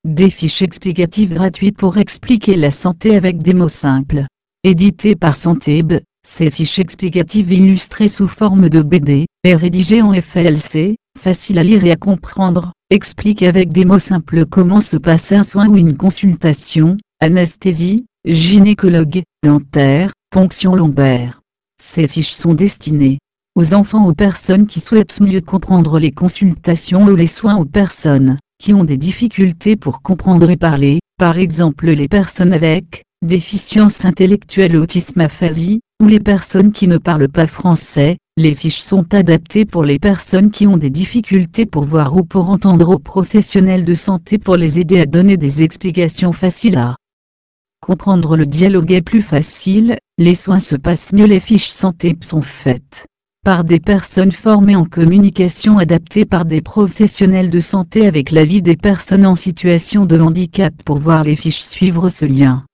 Des fiches explicatives gratuites pour expliquer la santé avec des mots simples. Édité par Santeb, ces fiches explicatives illustrées sous forme de BD, et rédigées en FLC, facile à lire et à comprendre, expliquent avec des mots simples comment se passe un soin ou une consultation, anesthésie, gynécologue, dentaire, ponction lombaire. Ces fiches sont destinées aux enfants, aux personnes qui souhaitent mieux comprendre les consultations ou les soins, aux personnes qui ont des difficultés pour comprendre et parler, par exemple les personnes avec déficience intellectuelle, autisme, aphasie, ou les personnes qui ne parlent pas français. Les fiches sont adaptées pour les personnes qui ont des difficultés pour voir ou pour entendre, aux professionnels de santé pour les aider à donner des explications faciles à comprendre. Le dialogue est plus facile, les soins se passent mieux. Les fiches santé sont faites par des personnes formées en communication, adaptées par des professionnels de santé avec l'avis des personnes en situation de handicap. Pour voir les fiches, suivre ce lien.